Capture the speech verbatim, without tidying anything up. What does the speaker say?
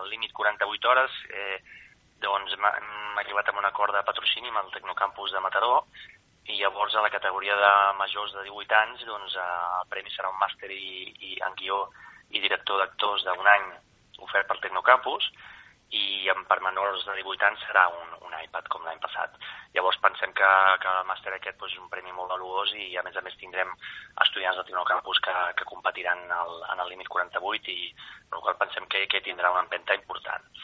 el límit quaranta-vuit hores, eh, doncs hem arribat a un acord de patrocini amb el Tecnocampus de Mataró, i llavors a la categoria de majors de divuit anys doncs, el premi serà un màster i, i en guió i director d'actors d'un any ofert pel Tecnocampus, i per menors de divuit anys serà un, un iPad com l'any passat. Llavors pensem que, que el màster aquest doncs, és un premi molt valuós i a més a més tindrem estudiants del Tecnocampus que, que competiran el, en el límit quaranta-vuit i per la qual pensem que, que tindrà una empenta important.